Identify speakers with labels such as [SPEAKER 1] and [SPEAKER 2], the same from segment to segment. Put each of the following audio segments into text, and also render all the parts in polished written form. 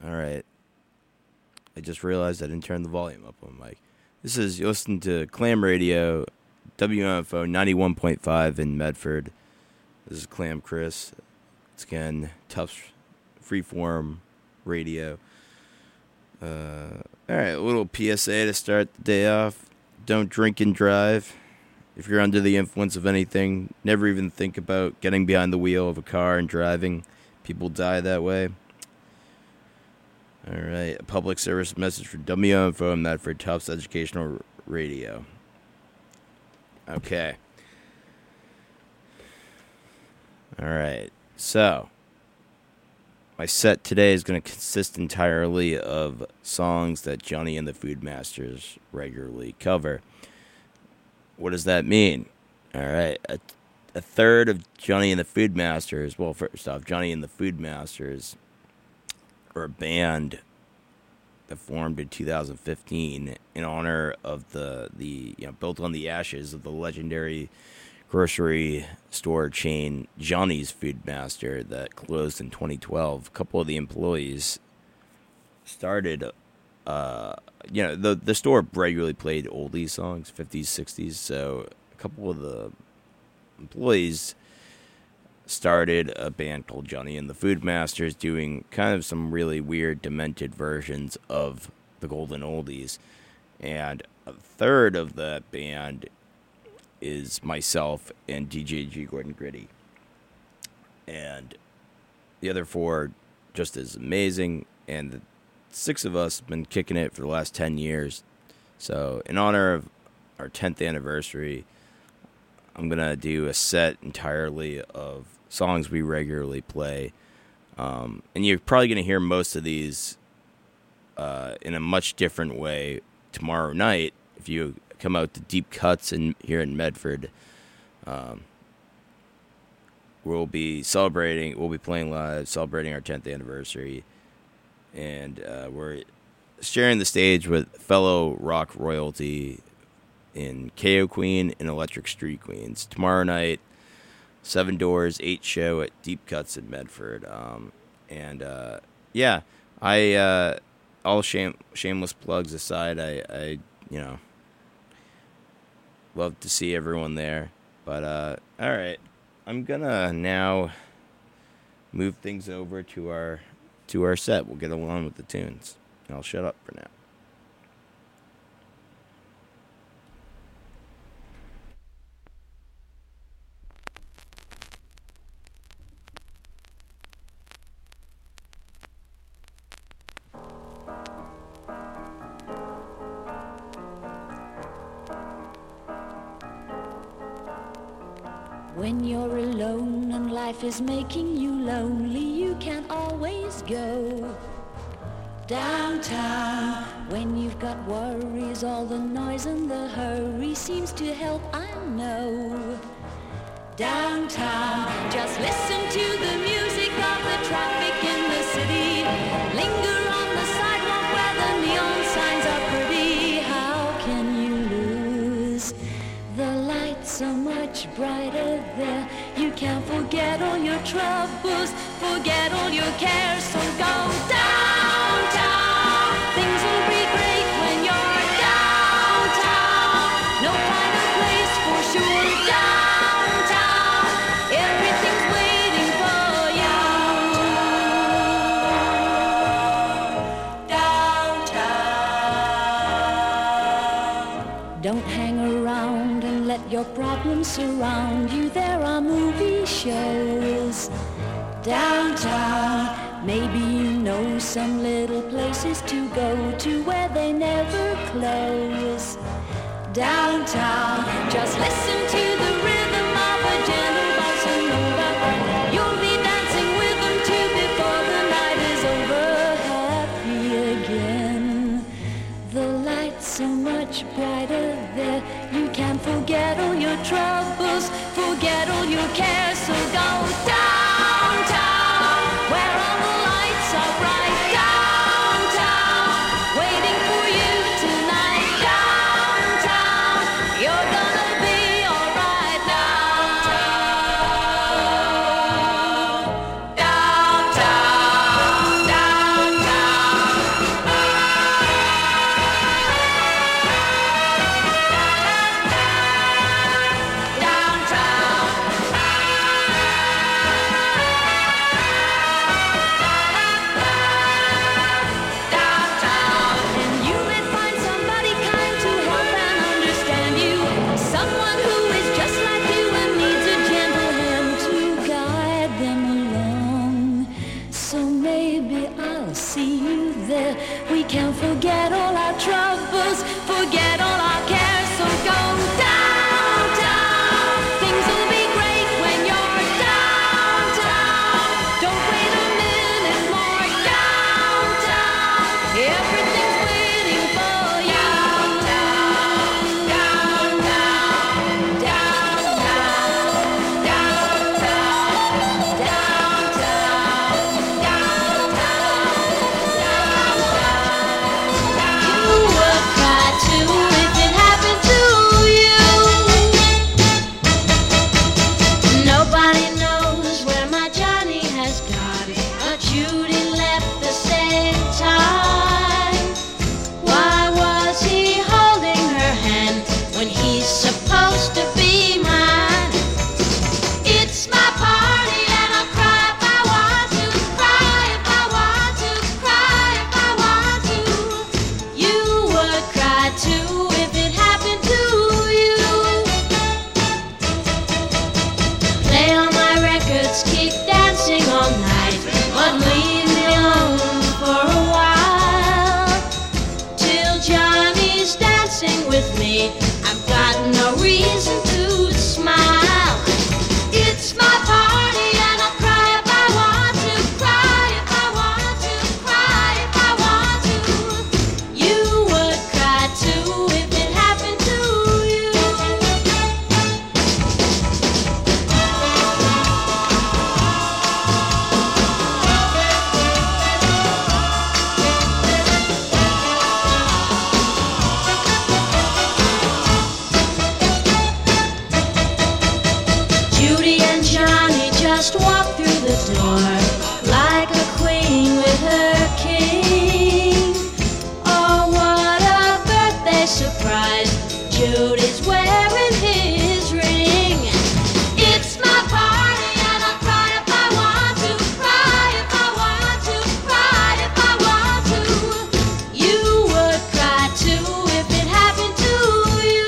[SPEAKER 1] All right. I just realized I didn't turn the volume up on my mic. This is, you listen to Clam Radio, WMFO 91.5 in Medford. This is Clam Chris. It's again, tough freeform radio. All right, a little PSA to start the day off. Don't drink and drive. If you're under the influence of anything, never even think about getting behind the wheel of a car and driving. People die that way. All right, a public service message for WMFO and that for Tufts Educational Radio. Okay. All right, so my set today is going to consist entirely of songs that Johnny and the Foodmasters regularly cover. What does that mean? All right, a third of Johnny and the Foodmasters, well, first off, Johnny and the Foodmasters are a band that formed in 2015 in honor of the built on the ashes of the legendary grocery store chain Johnny's Foodmaster that closed in 2012. A couple of the employees started, the store regularly played oldies songs, 50s, 60s, so a couple of the employees started a band called Johnny and the Foodmasters doing kind of some really weird, demented versions of the golden oldies. And a third of that band is myself and DJ G. Gordon Gritty. And the other four just as amazing. And the six of us have been kicking it for the last 10 years. So in honor of our 10th anniversary, I'm going to do a set entirely of songs we regularly play. And you're probably going to hear most of these in a much different way tomorrow night if you come out to Deep Cuts here in Medford. We'll be playing live, celebrating our 10th anniversary. And we're sharing the stage with fellow rock royalty in KO Queen and Electric Street Queens. Tomorrow night, 7 doors, 8 show at Deep Cuts in Medford. All shameless plugs aside, I love to see everyone there. But, all right, I'm gonna now move things over to our set. We'll get along with the tunes. I'll shut up for now.
[SPEAKER 2] When you're alone and life is making you lonely, you can't always go downtown. When you've got worries, all the noise and the hurry seems to help, I know. Downtown, just listen to the music of the traffic in the city. Linger on the sidewalk where the neon signs are pretty. How can you lose? The lights so much brighter there. You can't forget all your troubles, forget all your cares. So go downtown. Things will be great when you're downtown. No finer place for sure. Downtown, everything's waiting for you. Downtown. Don't hang around and let your problems surround you. There are movie shows downtown. Maybe you know some little places to go to where they never close. Downtown, just listen to the rhythm of a gentle bossa nova. You'll be dancing with them too before the night is over. Happy again. The lights so much brighter there. You can't forget all your troubles, forget all your cares. So go downtown, where all the lights are bright. Downtown, waiting for you tonight. Downtown, you're gonna be alright now. Downtown, downtown. too if it happened to you. Play all my records, keep dancing all night, but leave me alone for a while. Till Johnny's dancing with me, I've got no reason to smile. It's my party and I'll cry if I want to, cry if I want to, cry if I want to. You would cry too if it happened to you. Judy and Johnny just walked through the door like a queen with her king. Oh, what a birthday surprise! Judy's wearing his ring. It's my party and I'll cry if I want to, cry if I want to, cry if I want to. You would cry too if it happened to you.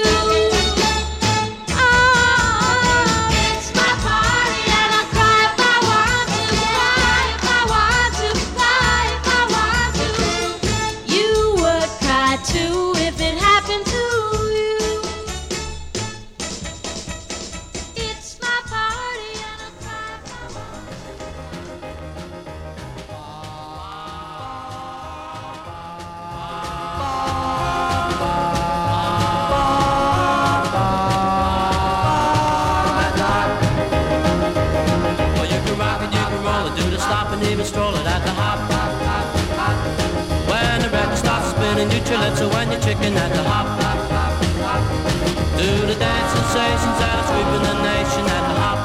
[SPEAKER 2] Oh, it's my party and I'll cry if I want to, cry if I want to, cry if I want to. You would cry too if it happened to you. It's my party and I'll cry if I want to.
[SPEAKER 3] Well, you can rock it, you can roll it, do the stop and even stroll it at the hop. When the record starts spinning, you chill it, so when you're chicken at the hop. Do the dance sensations that are sweeping the nation at the hop.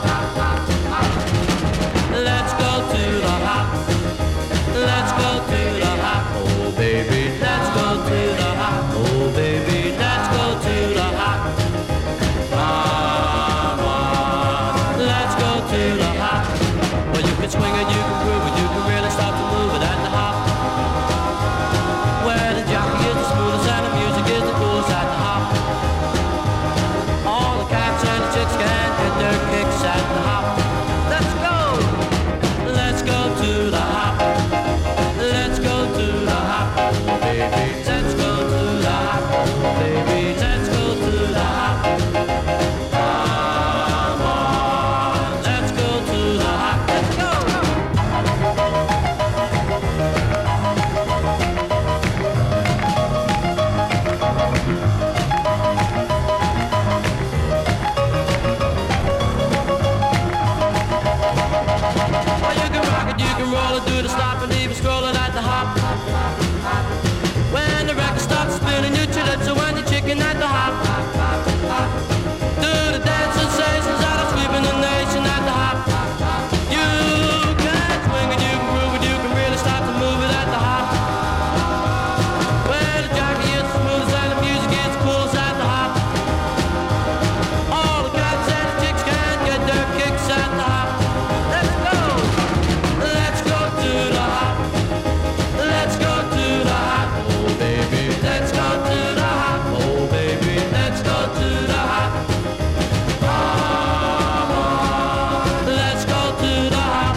[SPEAKER 3] Let's go to the hop. Let's go to the hop. Oh baby, let's go to the hop. Oh baby, let's go to the hop. Come on, let's go to the hop. Well, you can swing it, you can groove it, you can really start to move it at the hop. Where the jockey is the smoothest and the music is the coolest at the hop. All the cats and the chicks can get their kicks at the hop. Let's go! Let's go to the hop. Let's go to the hop. Oh, baby, let's go to the hop. Oh, baby, let's go to the hop. Come on, let's go to the hop. Let's go! Well, you can rock it, you can roll it, do the stop and even stroll it at the hop. When the record starts spinning, you chill it, so when you're chicken at the hop. Do the dance sensations that are sweeping the nation at the hop. You can swing it, you can groove it, you can really start to move it at the hop. Where the jockey is the smoothest and the music is the coolest at the hop. All the cats and the chicks can get their kicks at the hop. Let's go! Let's go to the hop. Let's go to the hop. Oh baby, let's go to the hop. Oh baby, let's go to the hop. Come on, let's go to the hop.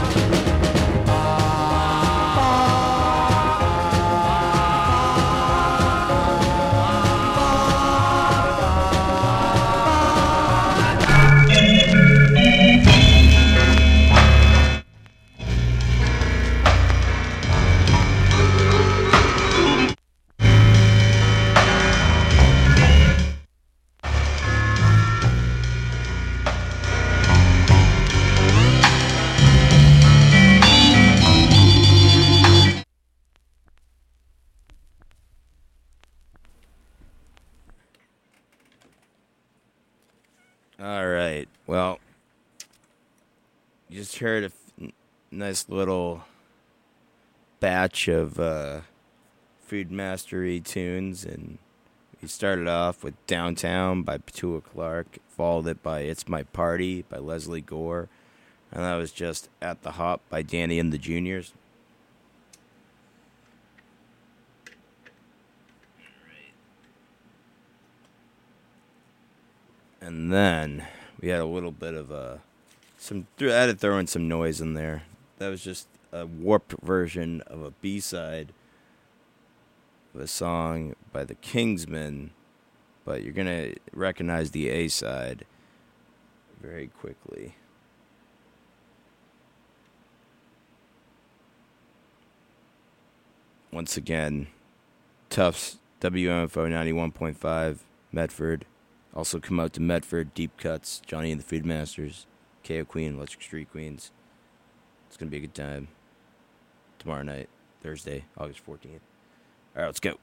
[SPEAKER 1] All right. Well, you just heard a nice little batch of Food Mastery tunes, and we started off with Downtown by Petula Clark, followed it by It's My Party by Leslie Gore, and that was just At the Hop by Danny and the Juniors. And then we had a little bit of I had to throw in some noise in there. That was just a warped version of a B-side of a song by the Kingsmen, but you're going to recognize the A-side very quickly. Once again, Tufts, WMFO 91.5, Medford. Also come out to Medford, Deep Cuts, Johnny and the Food Masters, KO Queen, Electric Street Queens. It's going to be a good time. Tomorrow night, Thursday, August 14th. All right, let's go.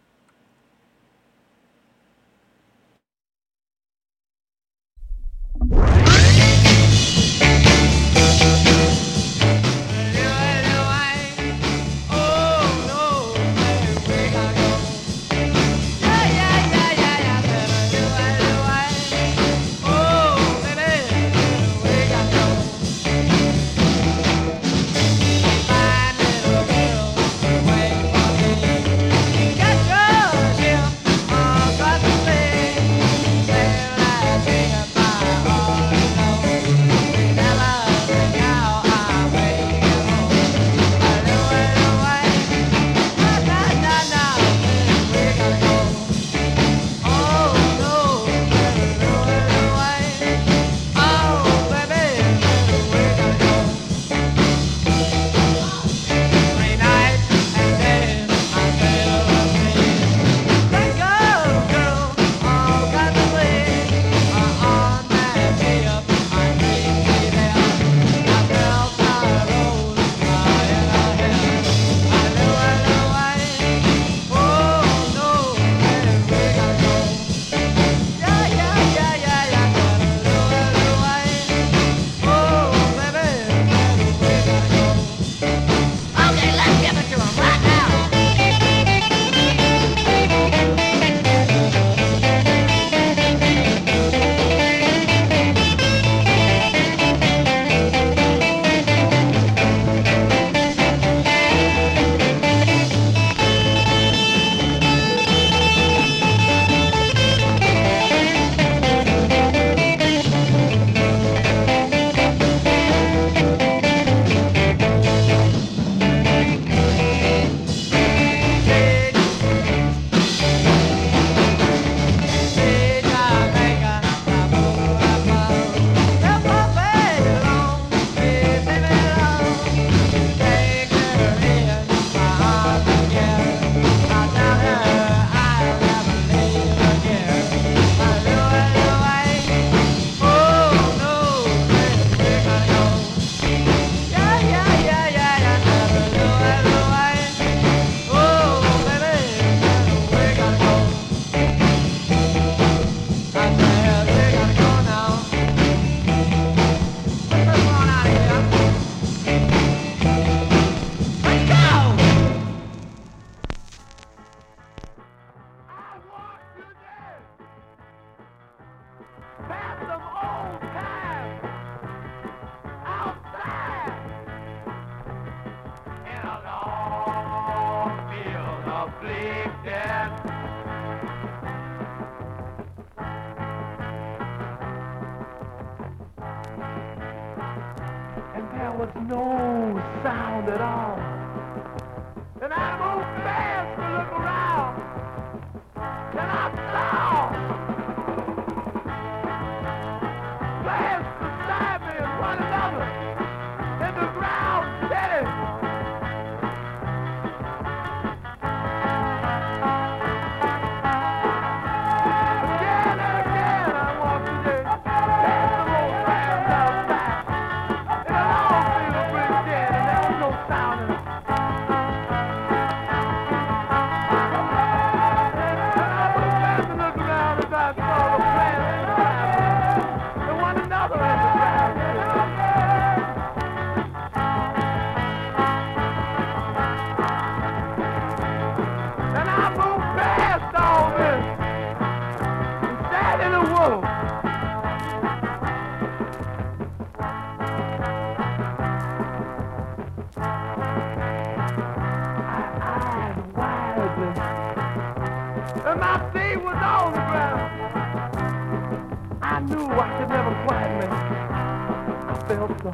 [SPEAKER 4] And my feet was on the ground. I
[SPEAKER 3] knew I could never quite make it. I felt so.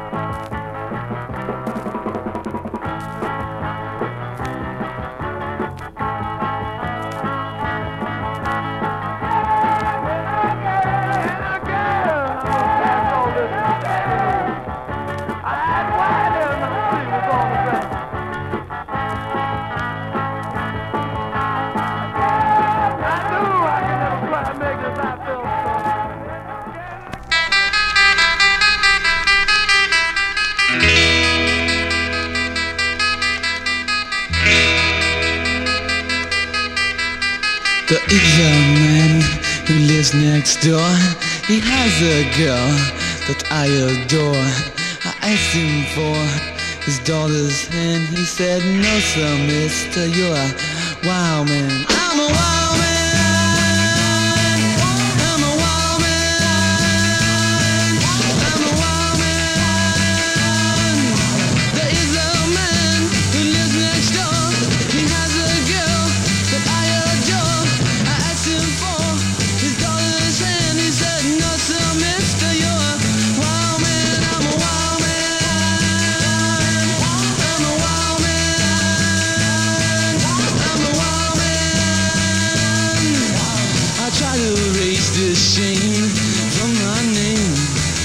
[SPEAKER 4] There is a man who lives next door. He has a girl that I adore. I asked him for his daughter's hand. He said, no sir, mister, you're a wild man. I'm a wild man. I'm a wild man. I'm a wild man. There is a man who lives next door. He has a girl that I adore. I asked him for his daughter's hand. He said, no sir, mister, you're a wild man. I'm a wild man. I'm a wild man. I'm a wild man. I try to erase the shame from my name,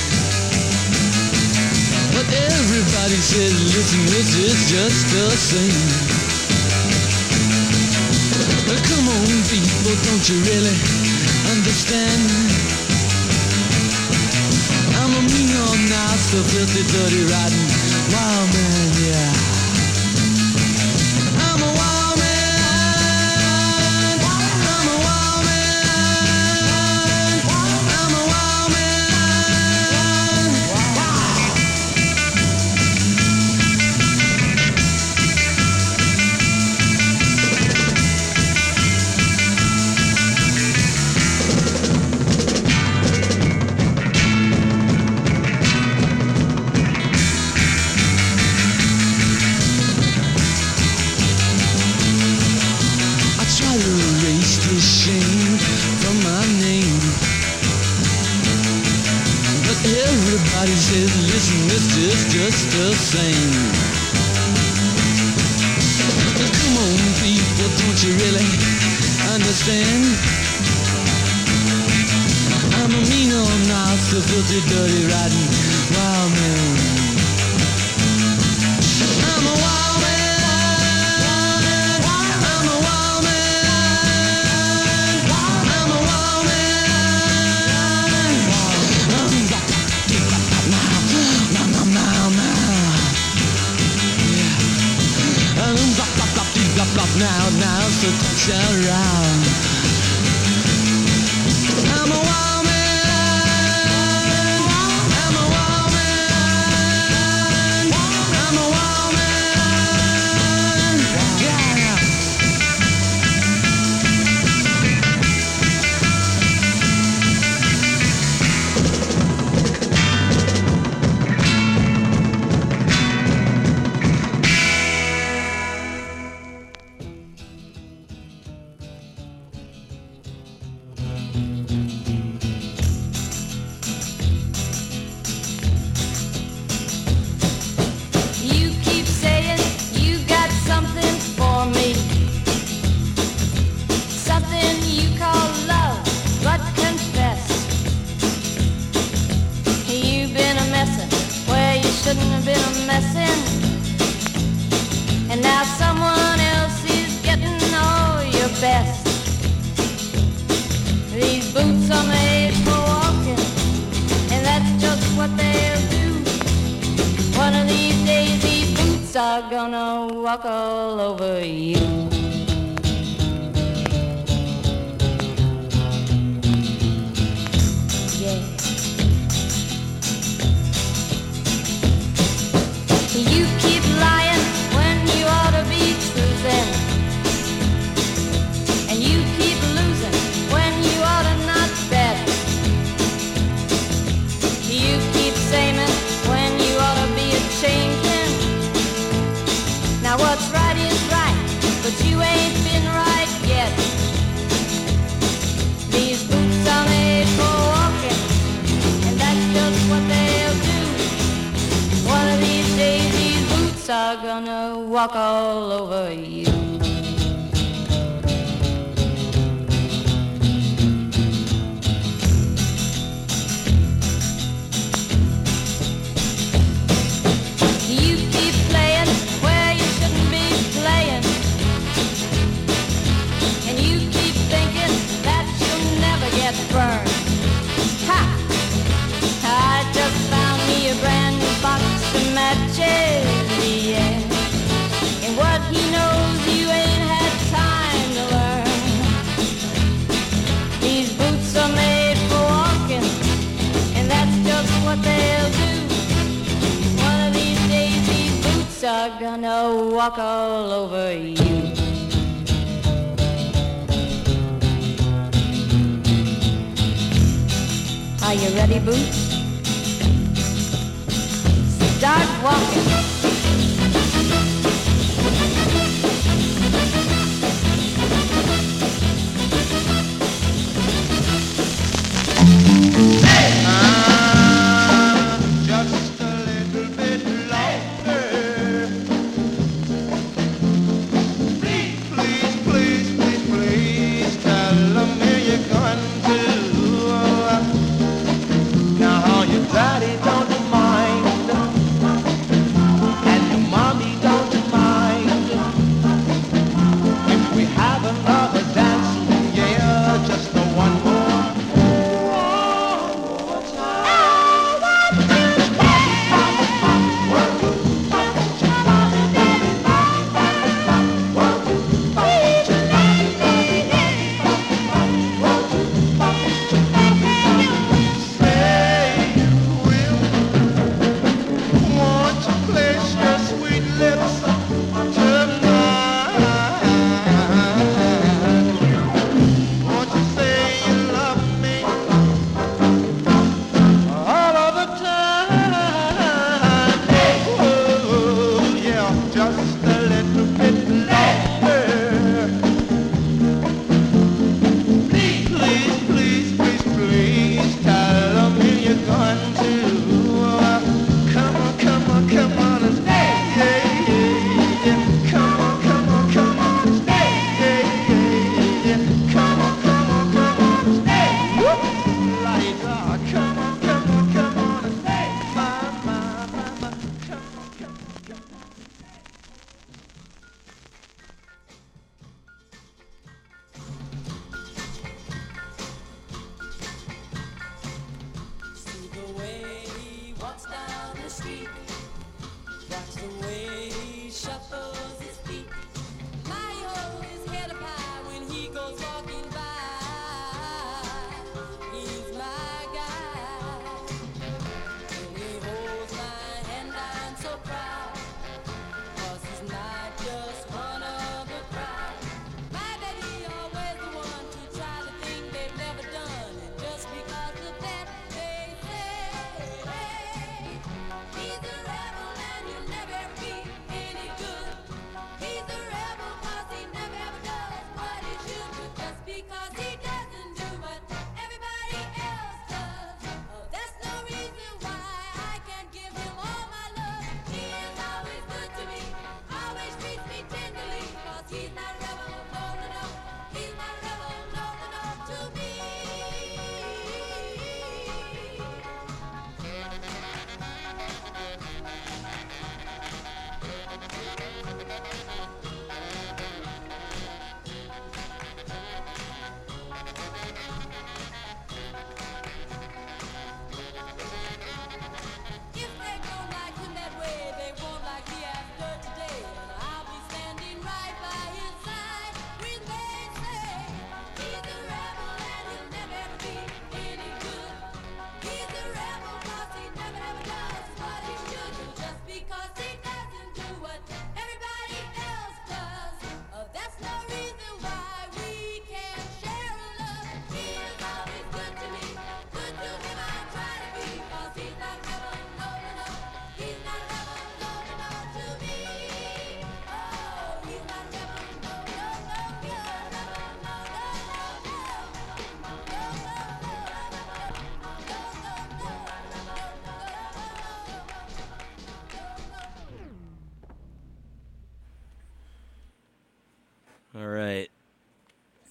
[SPEAKER 4] but everybody says, listen, this is just the same. Come on, people, don't you really understand? I'm a mean old nasty, filthy, dirty, rotten wild man, yeah. I'm a wild man. I'm a wild man. I'm a wild man. I try to erase the shame from my name, but everybody says, listen, this is just the same. Come on, people, don't you really understand? I'm a mean old nasty, filthy, dirty, rotten wild man. I'm a wild man. I'm a wild man. I'm a wild man. Now, so touch around. I'm a wild man. I'm a wild man. I'm a wild man. Yeah.
[SPEAKER 2] You keep saying you got something for me, something you call love, but confess you've been a messin' where you shouldn't have been a messin', and now someone else is getting all your best. These boots are made for walking, and that's just what they'll do. One of these days these boots are gonna walk all over you. Yeah. You keep lying when you ought to be truthing, and you keep losing when you ought to not bet. You keep saying when you ought to be a changing. Now what's right is right, gonna walk all over you. You keep playing where you shouldn't be playing, and you keep thinking that you'll never get burned. Ha! I just found me a brand new box of matches, yeah. And what he knows you ain't had time to learn. These boots are made for walking, and that's just what they'll do. One of these days these boots are gonna walk all over you. Are you ready, Boots? Start walking.
[SPEAKER 3] Just a little bit longer. Please, please, please, please, please tell me you're going to. Now your daddy don't mind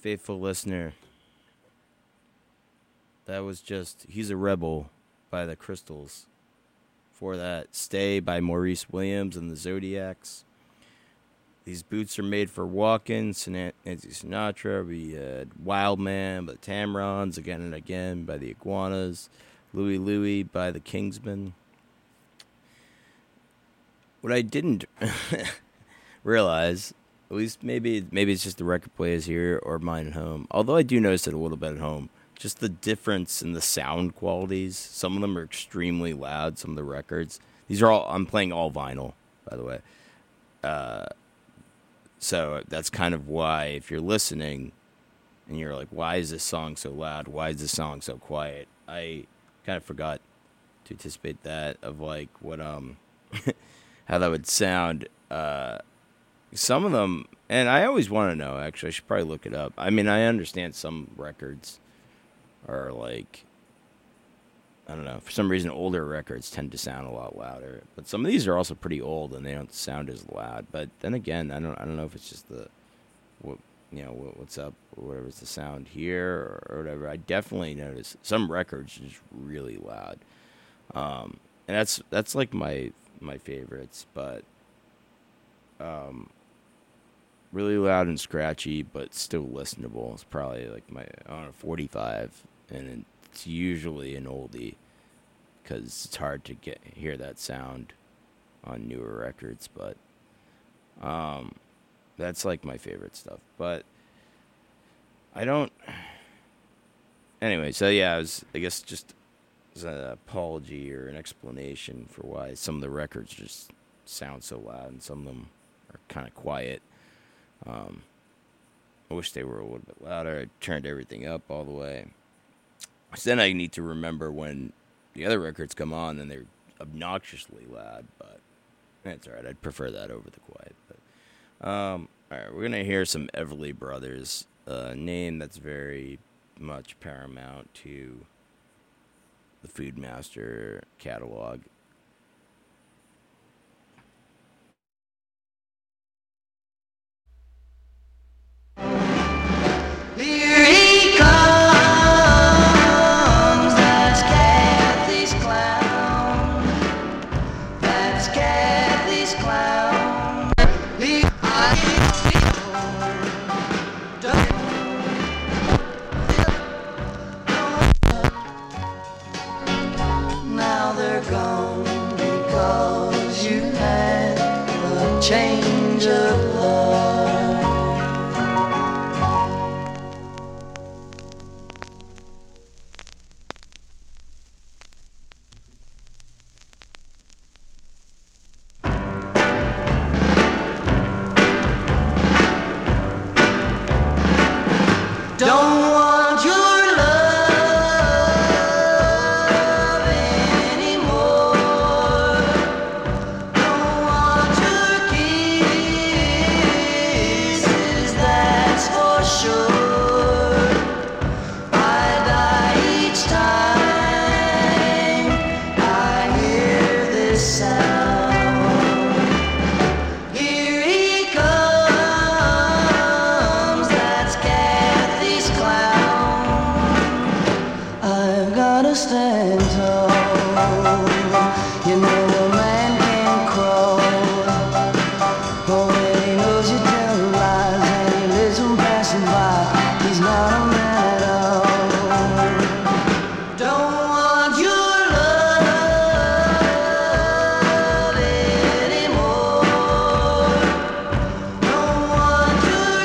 [SPEAKER 1] faithful listener. That was just He's a Rebel by the Crystals. For that, Stay by Maurice Williams and the Zodiacs. These Boots Are Made for Walking, Nancy Sinatra. We had Wild Man by the Tamarons, Again and Again by the Iguanas. Louie Louie by the Kingsmen. What I didn't realize, at least maybe it's just the record players here or mine at home, although I do notice it a little bit at home, just the difference in the sound qualities. Some of them are extremely loud, some of the records. These are all, I'm playing all vinyl, by the way. So that's kind of why, if you're listening and you're like, why is this song so loud? Why is this song so quiet? I kind of forgot to anticipate that, of like what, how that would sound. Some of them, and I always want to know, actually, I should probably look it up. I mean, I understand some records are like, I don't know, for some reason older records tend to sound a lot louder, but some of these are also pretty old and they don't sound as loud. But then again, I don't know if it's just what's up or whatever's the sound here or whatever. I definitely notice some records are just really loud, and that's like my favorites, but really loud and scratchy, but still listenable. It's probably like my 45, and it's usually an oldie because it's hard to hear that sound on newer records. But that's like my favorite stuff. But I don't. Anyway, so yeah, I guess just as an apology or an explanation for why some of the records just sound so loud and some of them are kind of quiet. I wish they were a little bit louder. I turned everything up all the way. So then I need to remember when the other records come on and they're obnoxiously loud, but that's all right. I'd prefer that over the quiet. But all right, we're gonna hear some Everly Brothers, a name that's very much paramount to the Foodmaster catalog.
[SPEAKER 5] Here he comes, that's Kathy's clown. That's Kathy's clown. Now they're gone because you had a change of heart. Don't want your love anymore. Don't want your kisses, that's for sure. I die each time I hear this sound. Here he comes, that's Kathy's clown. I've gotta stand tall. You know a man can't crawl. Oh, when he knows you tell lies and he lives from passing by, he's not a man at all. Don't want your love anymore. Don't want your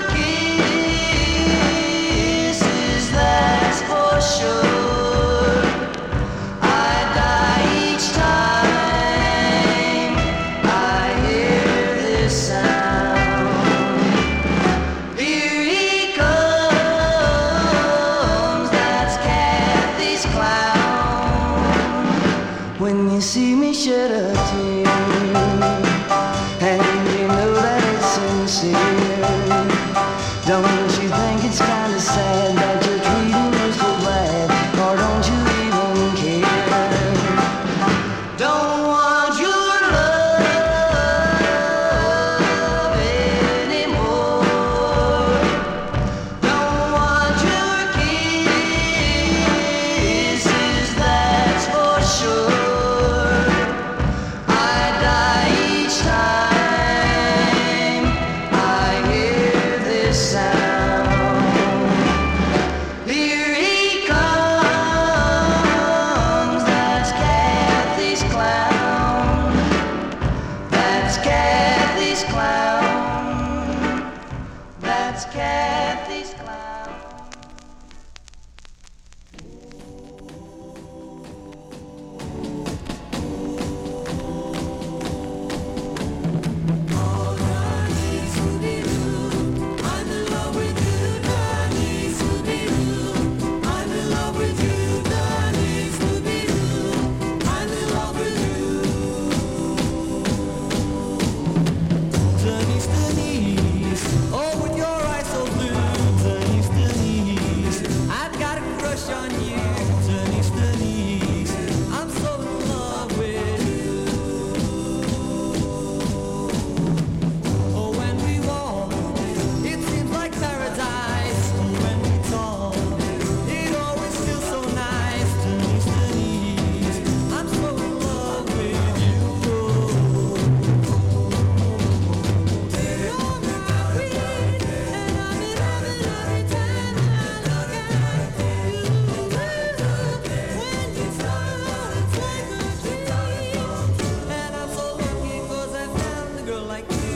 [SPEAKER 5] kisses, that's for sure. I die each time I hear this sound. Here he comes, that's Kathy's clown. When you see me shed a tear, and you know that it's sincere, don't you think it's kinda sad that you're treating me so bad, or don't you even care? Don't want your love anymore. Don't
[SPEAKER 3] crush on you. Denise, Denise, I'm so in love with you. Oh, when we walk, it seems like paradise. When we talk, it always feels so nice. Denise, Denise, I'm so in love with you. You're my queen, and I'm in heaven every time I look at you. When you smile, it's like a dream, and I'm so lucky 'cause I found a girl like you.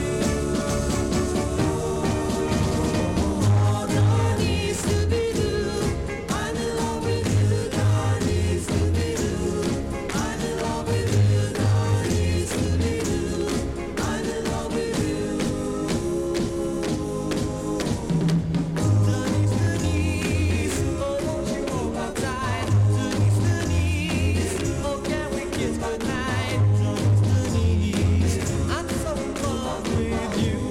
[SPEAKER 3] Oh, darling, Scooby-Doo, I'm in love with you, darling, Scooby-Doo. I'm in love with you, darling, Scooby-Doo. I'm in love with you. Denise, Denise, oh, won't you hold my tight? Denise, Denise, oh, can we kiss goodnight? Denise, Denise, I'm so in love with you.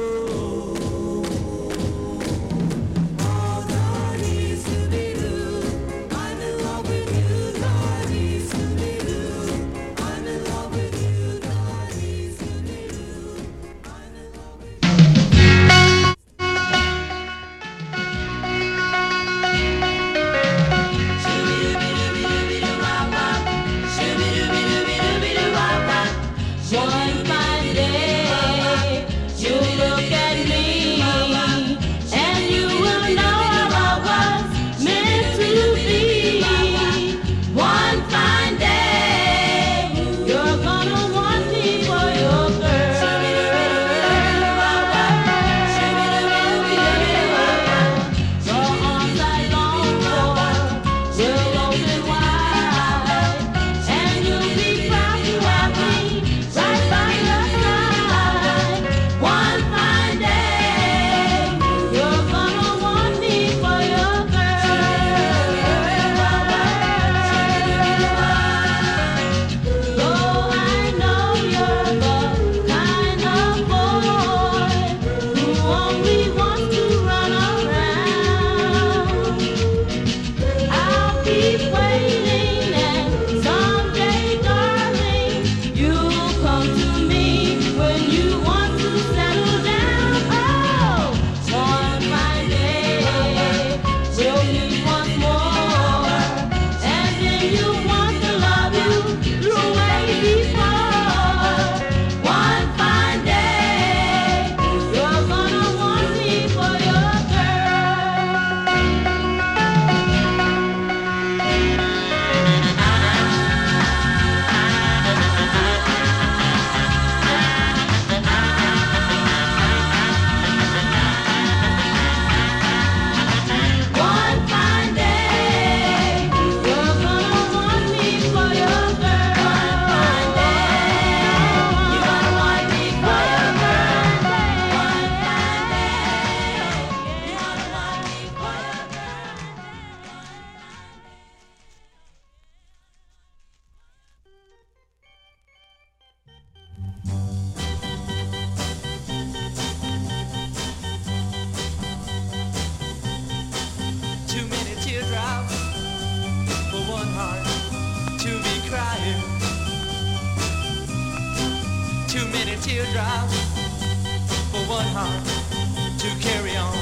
[SPEAKER 3] Oh, darling, Scooby-Doo, I'm in love with you, darling, Scooby-Doo. I'm in love with you, darling, Scooby-Doo. I'm in love with you.
[SPEAKER 2] One fine day, you look at me, and you will know I was meant to be. One fine day, you're gonna want me for your girl. Your arms like long cords will open wide, and you'll be proud to have me right by your side. One fine day, you're gonna want me for your girl. Though I know you're the kind of boy who only wants to run around, I'll keep waiting, and someday, darling, you'll come to me when you want to settle down. Oh, one fine day, we'll meet once more, and then you want to love you the way before. One fine day, you're gonna want me for your girl. One fine day, you're gonna want me for your girl. One fine day, you're gonna want me for your girl. One fine day, you're gonna want me for your girl.
[SPEAKER 3] Too many teardrops for one heart to be crying. Too many teardrops for one heart to carry on.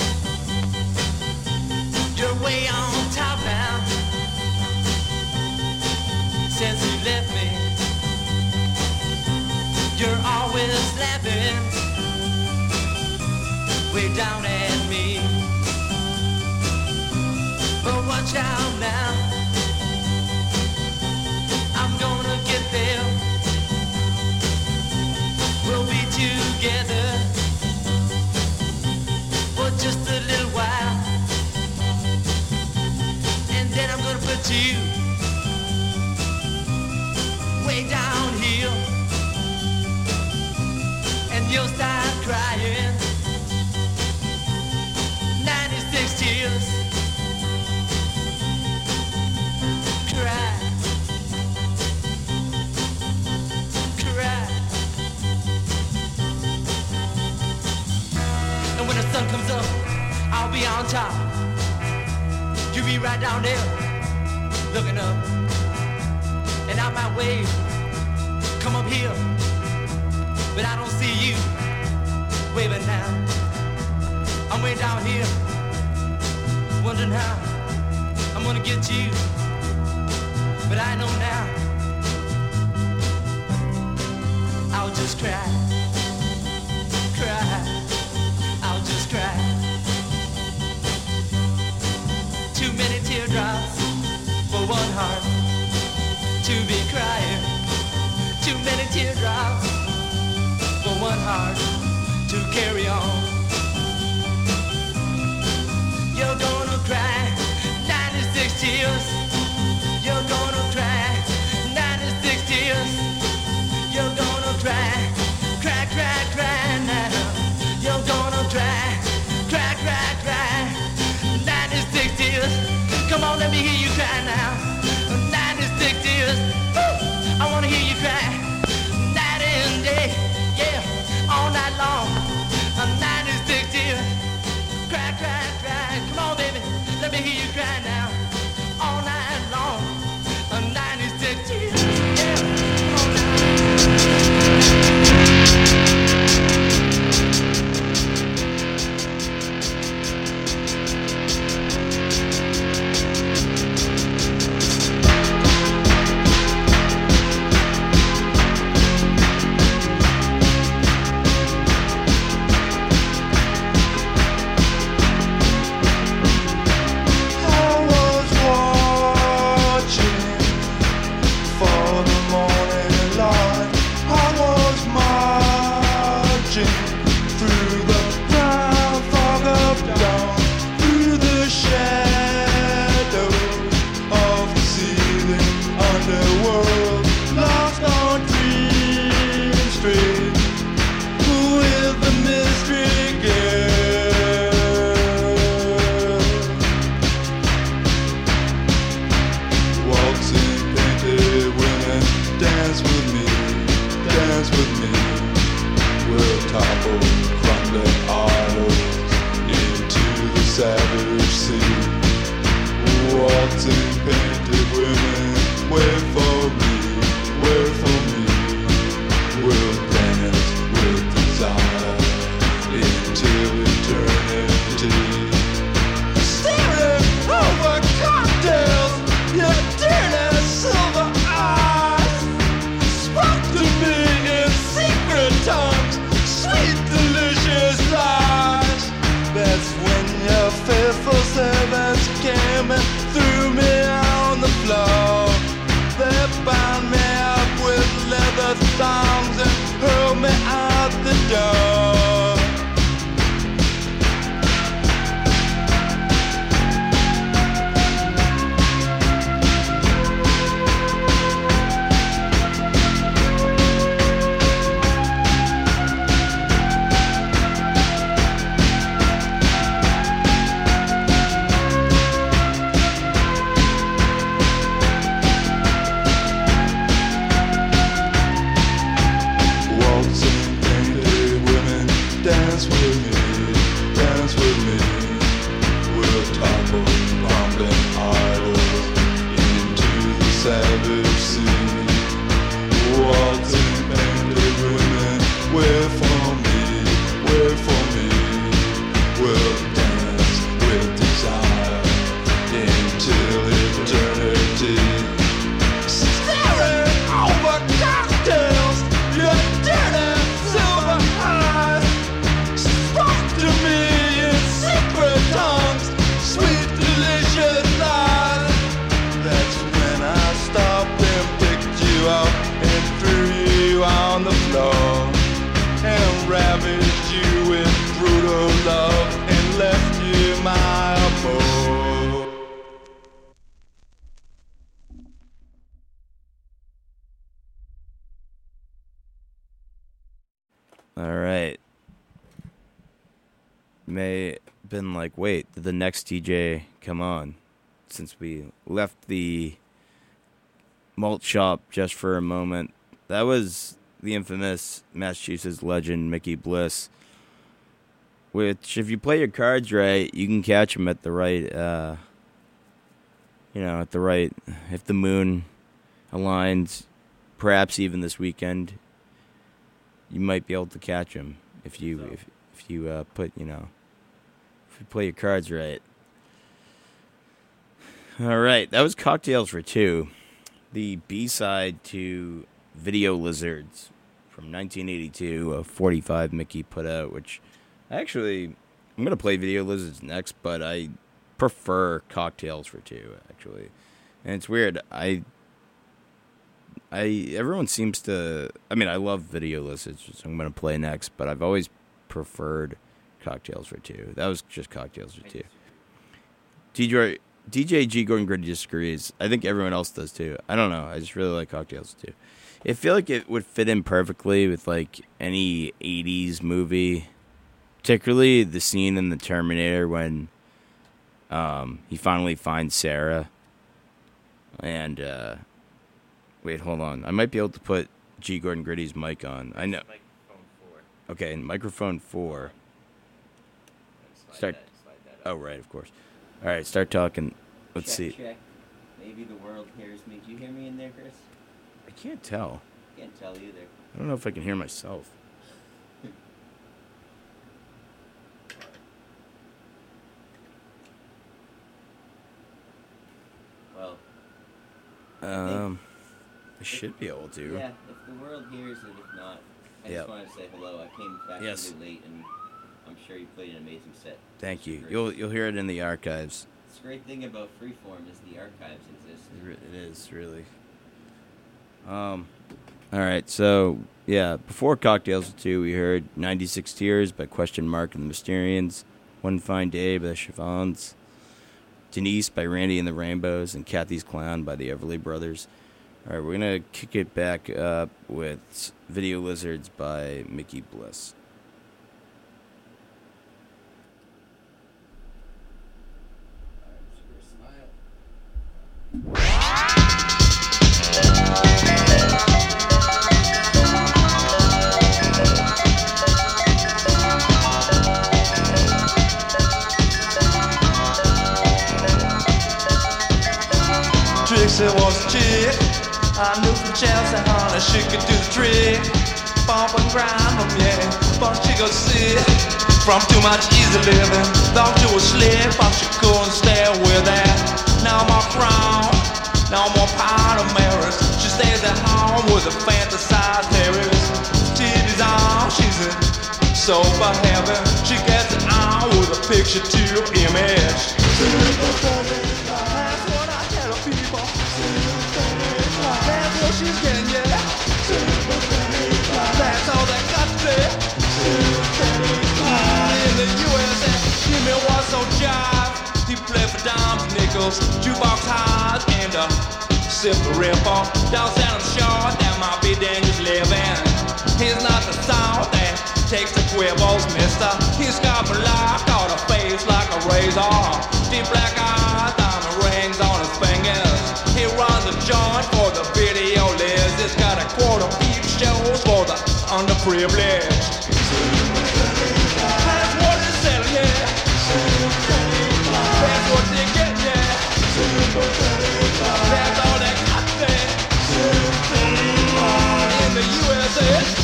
[SPEAKER 3] You're way on top now since you left me. You're always laughing way down at me. But watch out now, I'm gonna get there. We'll be together for just a little while, and then I'm gonna put you way down here, and you'll start crying 96 tears. Cry, cry. And when the sun comes up, I'll be on top. You'll be be right down there, looking up and out my way. Come up here, but I don't see you waving now. I'm way down here, wondering how I'm gonna get you, but I know now I'll just cry, I'll just cry. Too many teardrops for one heart to be crying. Too many teardrops for one heart to carry on. You're gonna cry 96 tears. You're gonna cry 96 tears. You're gonna cry, cry, cry, cry now. You're gonna cry, cry, cry, cry 96 tears. Come on, let me hear you cry now. 96 tears. Woo! I wanna hear you cry night and day, yeah, all night long. 96 tears. Cry, cry, cry. Come on, baby, let me hear you cry now. All night long. 96 tears. Yeah, come on now.
[SPEAKER 1] All right. May been like, wait, did the next DJ come on? Since we left the malt shop just for a moment. That was the infamous Massachusetts legend, Mickey Bliss. Which, if you play your cards right, you can catch him at the right at the right, if the moon aligns, perhaps even this weekend, you might be able to catch him if you put if you play your cards right. All right, that was Cocktails for Two, the B-side to Video Lizards from 1982, a 45 Mickey put out, which actually, I'm going to play Video Lizards next, but I prefer Cocktails for Two, actually. And it's weird, everyone seems to, I love Video Lizards, which I'm going to play next, but I've always preferred Cocktails for Two. That was just Cocktails for Two. DJ G. Gordon Gritty disagrees. I think everyone else does too. I don't know. I just really like Cocktails too. I feel like it would fit in perfectly with like any 80s movie, particularly the scene in The Terminator when he finally finds Sarah. And wait, hold on. I might be able to put G. Gordon Gritty's mic on. I know.
[SPEAKER 6] Microphone 4.
[SPEAKER 1] Okay, microphone 4. Start. Oh, right, of course. All right, start talking. Let's see.
[SPEAKER 6] Check. Maybe the world hears me. Do you hear me in there, Chris?
[SPEAKER 1] I can't tell.
[SPEAKER 6] Can't tell either.
[SPEAKER 1] I don't know if I can hear myself.
[SPEAKER 6] Well,
[SPEAKER 1] I should be able to.
[SPEAKER 6] yeah, if the world hears it, if not, I
[SPEAKER 1] Yep.
[SPEAKER 6] just wanted to say hello. I came back
[SPEAKER 1] Yes.
[SPEAKER 6] a little late, and I'm sure you played an amazing set.
[SPEAKER 1] Thank you.
[SPEAKER 6] Great.
[SPEAKER 1] You'll hear it in the archives.
[SPEAKER 6] The great thing about Freeform is the archives exist.
[SPEAKER 1] It is really. All right, so yeah, before Cocktails for Two, we heard 96 Tears by Question Mark and the Mysterians, One Fine Day by the Chiffons, Denise by Randy and the Rainbows, and Kathy's Clown by the Everly Brothers. All right, we're gonna kick it back up with Video Lizards by Mickey Bliss.
[SPEAKER 7] Trixie was a chick I knew from Chelsea, honey, she could do the trick. Bump and grind them, yeah, but she could see from too much easy living. Thought she was slick, but she couldn't stay with that. No more crown, no more powder mirrors. She stays at home with a fantasized Harris. TV's on, she's in sober heaven. She gets it on with a picture tube image. That's what I tell people. That's what she's getting, yeah. That's all they got there. In the USA, Jimmy was so jive. He played for dimes, nickels, jukebox highs, and sip the ripple. Down San Shore, that might be dangerous living. He's not the sound that takes the quibbles, mister. He's got a lock on a face like a razor. Deep black eyes, diamond rings on his fingers. He runs a joint for the video list. It's got a quarter peep shows for the underprivileged. That's what it's selling, yeah. That's what they get, yeah. That's all they got there. In the USA.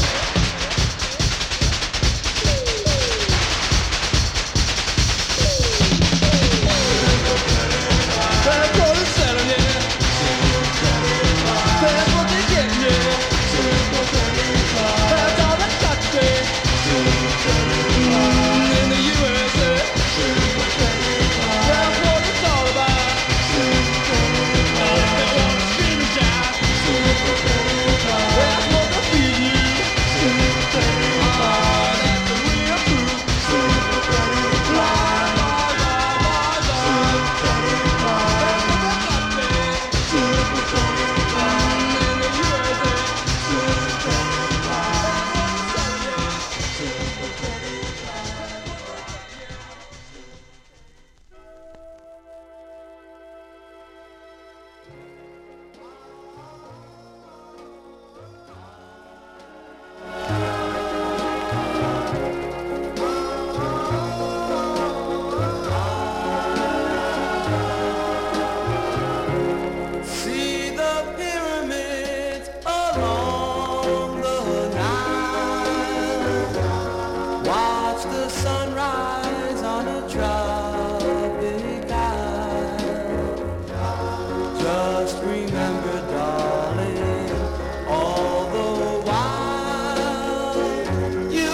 [SPEAKER 5] Just remember, darling, all the while you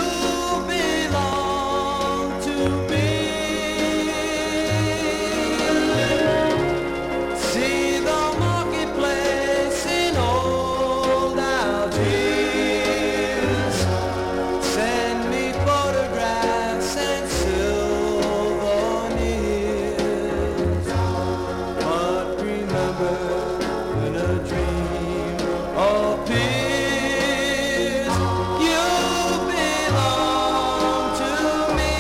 [SPEAKER 5] belong to me. See the marketplace in old Algiers. Send me photographs and souvenirs. But remember, when a dream appears, you belong to me.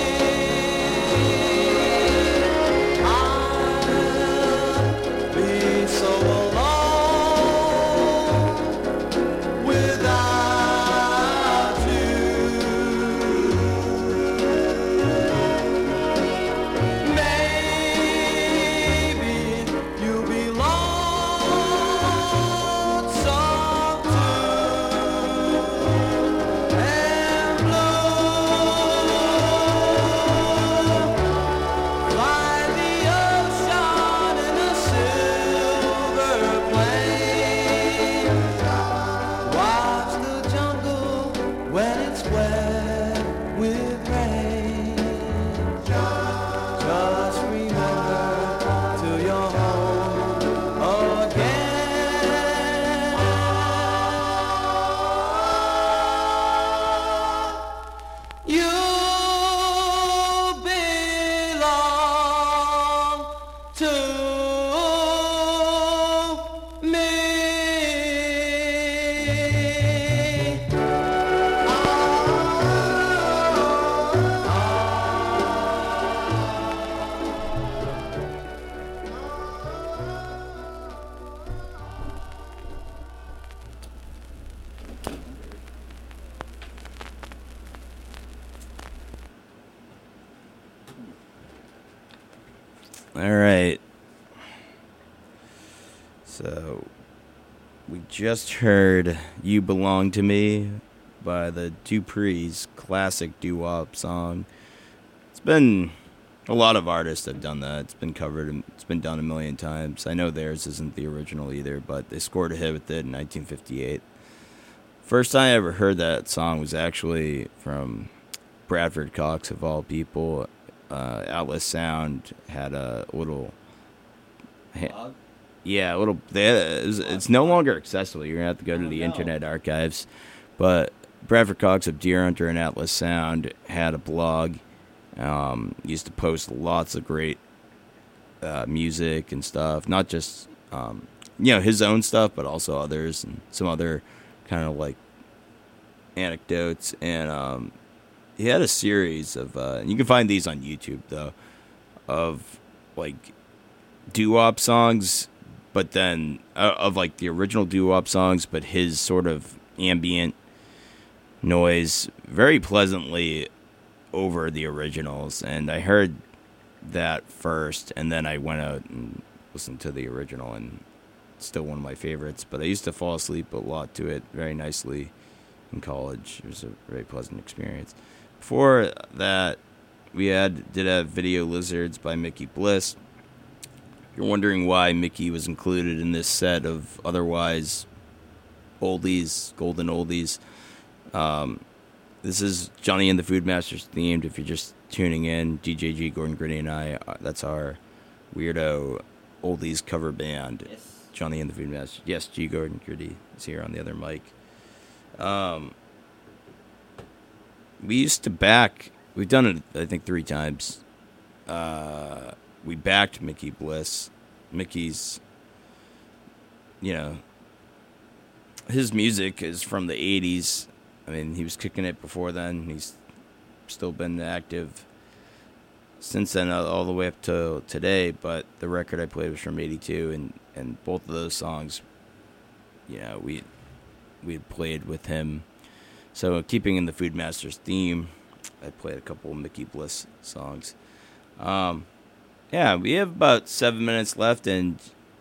[SPEAKER 5] I'll be so alone without you. Maybe you'll be lonesome too, and blue. Fly the ocean in a silver plane. Watch the jungle when it's wet with rain. Just remember till you're home again. You belong to me.
[SPEAKER 1] All right. So we just heard "You Belong to Me" by the Dupree's, classic doo-wop song. It's been a lot of artists have done that. It's been covered and it's been done a million times. I know theirs isn't the original either, but they scored a hit with it in 1958. First time I ever heard that song was actually from Bradford Cox, of all people. Atlas Sound had a little,
[SPEAKER 6] Blog?
[SPEAKER 1] yeah, a little. It's no longer accessible. You're gonna have to go to the Internet Archives. But Bradford Cox of Deer Hunter and Atlas Sound had a blog. Used to post lots of great music and stuff, not just his own stuff, but also others and some other kind of like anecdotes. And he had a series of, you can find these on YouTube though, of like doo-wop songs, but then of like the original doo-wop songs, but his sort of ambient noise very pleasantly over the originals. And I heard that first, and then I went out and listened to the original, and it's still one of my favorites. But I used to fall asleep a lot to it very nicely in college. It was a very pleasant experience. Before that, we did have Video Lizards by Mickey Bliss. If you're wondering why Mickey was included in this set of otherwise oldies, golden oldies, this is Johnny and the Foodmasters themed. If you're just tuning in, DJ G, Gordon Gritty, and I, that's our weirdo oldies cover band.
[SPEAKER 6] Yes.
[SPEAKER 1] Johnny and the Foodmasters. Yes, G, Gordon Gritty is here on the other mic. We used to back, we've done it, I think, 3 times. We backed Mickey Bliss. Mickey's, his music is from the 80s. I mean, he was kicking it before then. He's still been active since then, all the way up to today. But the record I played was from 82, and both of those songs, we had played with him. So keeping in the Foodmasters theme, I played a couple of Mickey Bliss songs. We have about 7 minutes left, and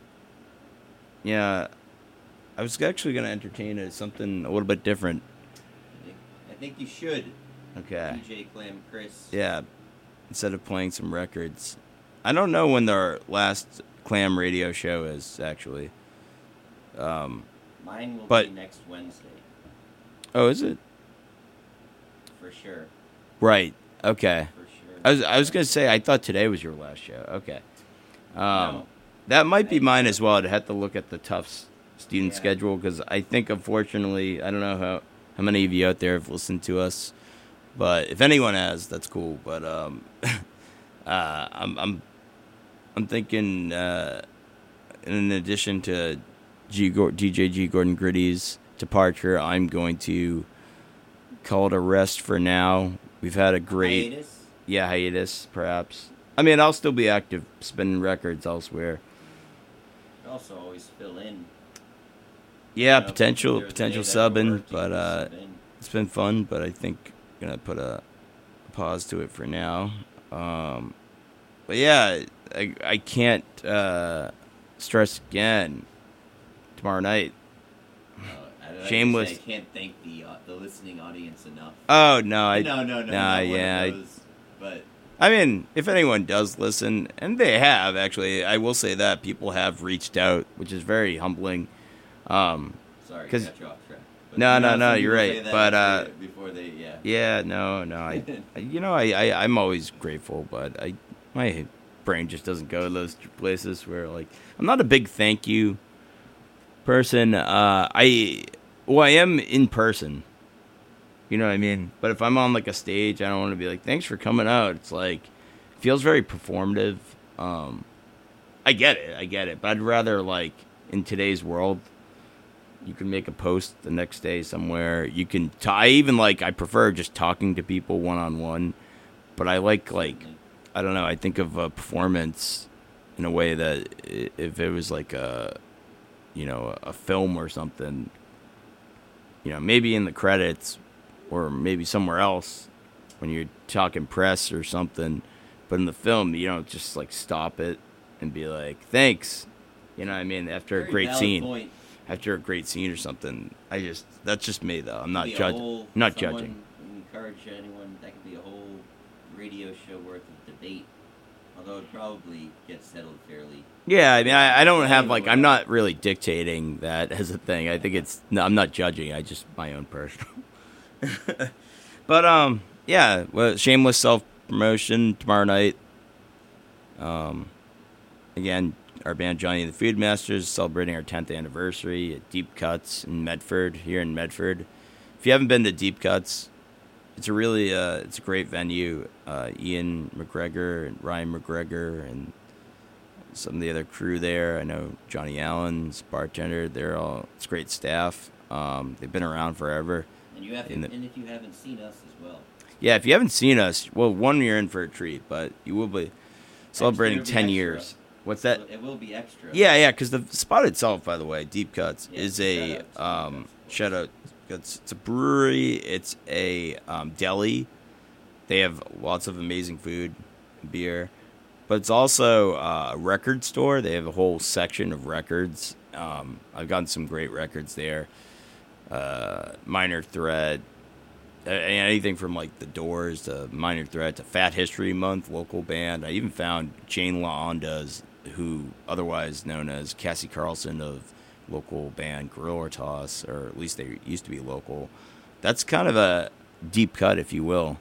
[SPEAKER 1] I was actually going to entertain something a little bit different.
[SPEAKER 6] I think you should.
[SPEAKER 1] Okay.
[SPEAKER 6] DJ Clam Chris.
[SPEAKER 1] Yeah, instead of playing some records. I don't know when our last Clam radio show is, actually.
[SPEAKER 6] Mine will
[SPEAKER 1] But-
[SPEAKER 6] be next Wednesday,
[SPEAKER 1] Oh, is it?
[SPEAKER 6] for sure.
[SPEAKER 1] Right. Okay.
[SPEAKER 6] For sure.
[SPEAKER 1] I was gonna say I thought today was your last show. Okay.
[SPEAKER 6] No.
[SPEAKER 1] That might be mine as well. I'd have to look at the Tufts student
[SPEAKER 6] Yeah.
[SPEAKER 1] schedule because I think, unfortunately, I don't know how many of you out there have listened to us, but if anyone has, that's cool. But I'm thinking, in addition to DJ G Gordon Gritty's departure, I'm going to call it a rest for now. We've had a great
[SPEAKER 6] Hiatus?
[SPEAKER 1] hiatus, perhaps. I mean, I'll still be active spinning records elsewhere.
[SPEAKER 6] Also, always fill in.
[SPEAKER 1] Yeah,
[SPEAKER 6] You know,
[SPEAKER 1] potential
[SPEAKER 6] there's a day that
[SPEAKER 1] subbing,
[SPEAKER 6] worked, you
[SPEAKER 1] but
[SPEAKER 6] can sub in.
[SPEAKER 1] it's been fun. But I think I'm gonna put a pause to it for now. But yeah, I can't stress again. Tomorrow night.
[SPEAKER 6] I
[SPEAKER 1] Shameless.
[SPEAKER 6] I can't thank the listening audience enough.
[SPEAKER 1] Oh no,
[SPEAKER 6] No,
[SPEAKER 1] yeah.
[SPEAKER 6] one of those, but
[SPEAKER 1] I mean, if anyone does listen, and they have actually, I will say that people have reached out, which is very humbling.
[SPEAKER 6] sorry,
[SPEAKER 1] 'Cause-
[SPEAKER 6] got you off track. But
[SPEAKER 1] No,
[SPEAKER 6] you know,
[SPEAKER 1] no,
[SPEAKER 6] some
[SPEAKER 1] no,
[SPEAKER 6] people
[SPEAKER 1] you're
[SPEAKER 6] say
[SPEAKER 1] right,
[SPEAKER 6] that
[SPEAKER 1] but,
[SPEAKER 6] before they, yeah.
[SPEAKER 1] Yeah, no, I'm always grateful, but my brain just doesn't go to those places where, like, I'm not a big thank you person. I am in person. You know what I mean? But if I'm on, like, a stage, I don't want to be like, thanks for coming out. It's like, it feels very performative. I get it. But I'd rather, like, in today's world, you can make a post the next day somewhere. You can, I prefer just talking to people one-on-one. But I like, I don't know, I think of a performance in a way that if it was like a film or something, maybe in the credits or maybe somewhere else when you're talking press or something, but in the film, you don't just like stop it and be like, thanks. You know what I mean? After
[SPEAKER 6] Very
[SPEAKER 1] a great
[SPEAKER 6] valid
[SPEAKER 1] scene.
[SPEAKER 6] point.
[SPEAKER 1] After a great scene or something. That's just me though. I'm not
[SPEAKER 6] Could be a
[SPEAKER 1] judging.
[SPEAKER 6] whole-
[SPEAKER 1] Not
[SPEAKER 6] someone
[SPEAKER 1] judging.
[SPEAKER 6] Encourage anyone. That could be a whole radio show worth of debate. Although it probably gets settled fairly.
[SPEAKER 1] Yeah, I mean, I don't have, like,
[SPEAKER 6] Anyway.
[SPEAKER 1] I'm not really dictating that as a thing. I think I'm not judging. I just, my own personal. But, yeah, well, shameless self-promotion tomorrow night. Again, our band Johnny and the Food Masters is celebrating our 10th anniversary at Deep Cuts in Medford, here in Medford. If you haven't been to Deep Cuts, it's a really, it's a great venue. Ian McGregor and Ryan McGregor and some of the other crew there. I know Johnny Allen's bartender. It's great staff. They've been around forever.
[SPEAKER 6] And you have,
[SPEAKER 1] In the-
[SPEAKER 6] and if you haven't seen us as well.
[SPEAKER 1] Yeah, if you haven't seen us, well, one, you're in for a treat, but you will be celebrating
[SPEAKER 6] It'll be
[SPEAKER 1] 10
[SPEAKER 6] extra.
[SPEAKER 1] years. What's that?
[SPEAKER 6] It will be extra.
[SPEAKER 1] Yeah, because the spot itself, by the way, Deep Cuts,
[SPEAKER 6] Yeah,
[SPEAKER 1] is a
[SPEAKER 6] shout out to Deep Cuts.
[SPEAKER 1] shout out. It's a brewery. It's a deli. They have lots of amazing food, and beer, but it's also a record store. They have a whole section of records. I've gotten some great records there. Minor Threat, anything from like The Doors to Minor Threat to Fat History Month, local band. I even found Jane LaOndas, who otherwise known as Cassie Carlson of local band Gorilla Toss, or at least they used to be local. That's kind of a deep cut, if you will.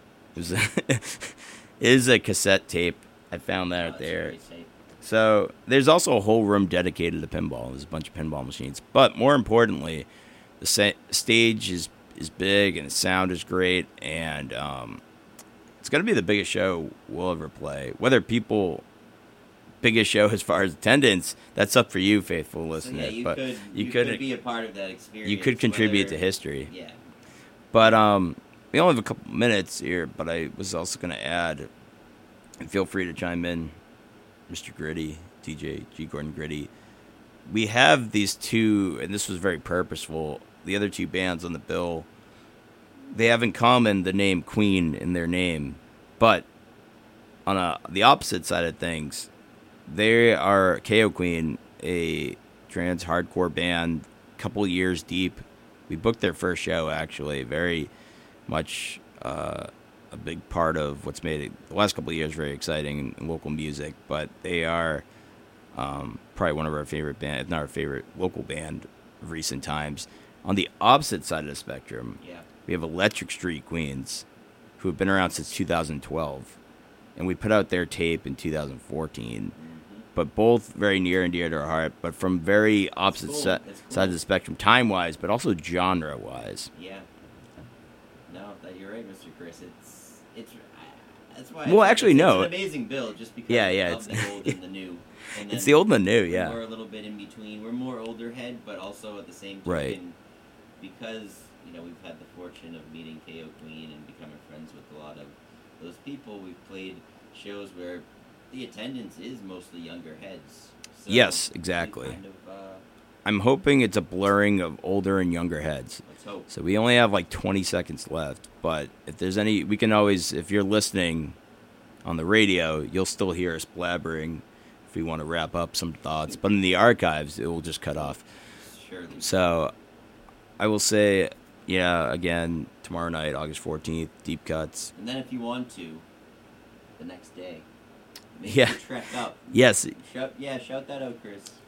[SPEAKER 1] It is a cassette tape. I found that out there. So there's also a whole room dedicated to pinball. There's a bunch of pinball machines. But more importantly, the stage is big and the sound is great. And it's going to be the biggest show we'll ever play. Whether people... biggest show as far as attendance, that's up for you, faithful
[SPEAKER 6] So
[SPEAKER 1] listener.
[SPEAKER 6] yeah,
[SPEAKER 1] but
[SPEAKER 6] you could be a part of that experience.
[SPEAKER 1] you could contribute
[SPEAKER 6] whether-
[SPEAKER 1] to history.
[SPEAKER 6] Yeah.
[SPEAKER 1] But we only have a couple minutes here, but I was also going to add, and feel free to chime in, Mr. Gritty, DJ G. Gordon Gritty. We have these two, and this was very purposeful, the other two bands on the bill, they have in common the name Queen in their name, but on the opposite side of things, they are KO Queen, a trans hardcore band, couple years deep. We booked their first show, actually, very much a big part of what's made it, the last couple of years very exciting in local music. But they are Probably one of our favorite band, if not our favorite local band of recent times. On the opposite side of the spectrum,
[SPEAKER 6] Yeah.
[SPEAKER 1] we have Electric Street Queens, who have been around since 2012, and we put out their tape in 2014. But both very near and dear to our heart, but from very opposite
[SPEAKER 6] cool.
[SPEAKER 1] sides
[SPEAKER 6] It's cool.
[SPEAKER 1] of the spectrum, time-wise, but also genre-wise.
[SPEAKER 6] Yeah. No, that you're right, Mr. Chris. It's that's why.
[SPEAKER 1] Well, actually,
[SPEAKER 6] it's
[SPEAKER 1] no.
[SPEAKER 6] an amazing bill just because
[SPEAKER 1] Yeah, yeah,
[SPEAKER 6] of the old and the new. And
[SPEAKER 1] It's
[SPEAKER 6] then
[SPEAKER 1] the old and the new, yeah.
[SPEAKER 6] We're a little bit in between. We're more older head, but also at the same time,
[SPEAKER 1] Right.
[SPEAKER 6] because we've had the fortune of meeting KO Queen and becoming friends with a lot of those people. We've played shows where the attendance is mostly younger heads. So
[SPEAKER 1] Yes,
[SPEAKER 6] we
[SPEAKER 1] exactly.
[SPEAKER 6] Kind of,
[SPEAKER 1] I'm hoping it's a blurring of older and younger heads.
[SPEAKER 6] let's hope.
[SPEAKER 1] So we only have like 20 seconds left, but if there's any, we can always, if you're listening on the radio, you'll still hear us blabbering if we want to wrap up some thoughts. But in the archives, it will just cut off.
[SPEAKER 6] Surely.
[SPEAKER 1] So I will say, yeah, again, tomorrow night, August 14th, Deep Cuts.
[SPEAKER 6] And then if you want to, the next day, make
[SPEAKER 1] Yeah.
[SPEAKER 6] the trek up.
[SPEAKER 1] Yes,
[SPEAKER 6] Shout that out, Chris.